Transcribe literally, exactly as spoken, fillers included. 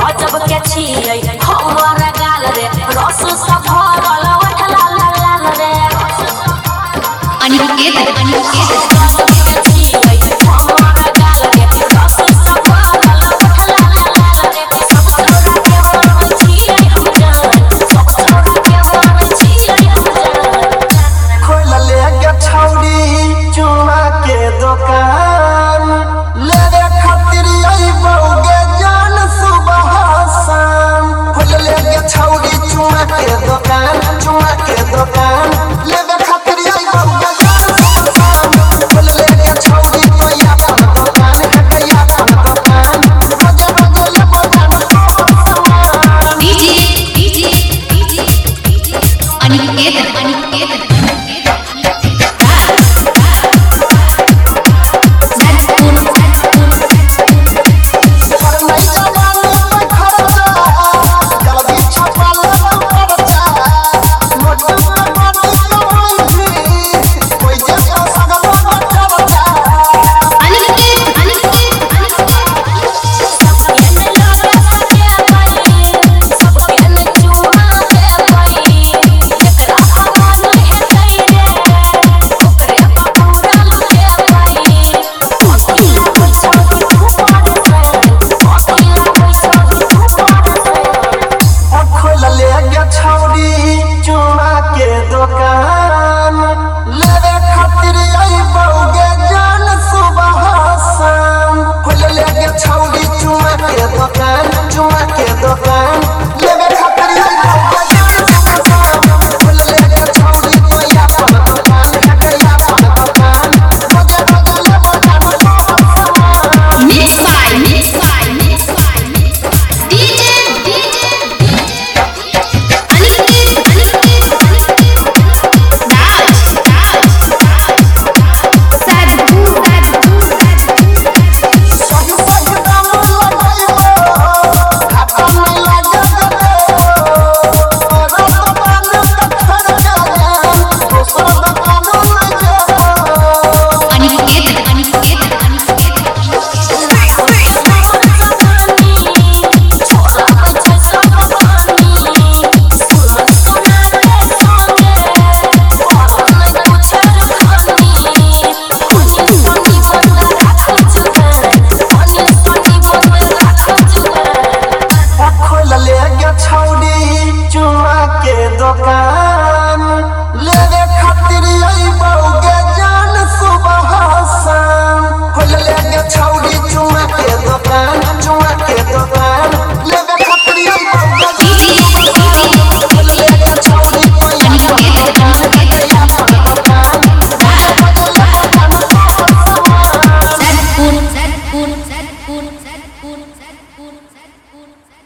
गजब के छियै हमर गाल रे रस सब भरल उठला लाल लाल रे अनिकेत अनिकेत गजब के छियै हमर गाल रे रस सब भरल उठला लाल लाल रे सब तोरा के मन छियै हम जान सब तोरा के मन छियै हम जान खोल ले के छौड़ी चुमा के दुकान लेवे खातिर आई बौगे जान सुबह शाम खोल ले के छौड़ी चुमा के दुकान चुमा के दुकान लेवे खातिर आई बौगे जान सुबह शाम खोल ले के छौड़ी कोई अपन दुकान हटैया अपन दुकान बजे बजे ले बजान DJ DJ DJ Aniket Aniket दुकान लेवे खातिर आई बौगे जान सुबह शाम खोल ले के छौड़ी चुमा के दुकान चुमा के दुकान लेवे खातिर आई बौगे खोल ले के छौड़ी कोई अपन दुकान हटैया अपन दुकान बजे बजे ले बजान सदपुर सदपुर सदपुर सदपुर सदपुर सदपुर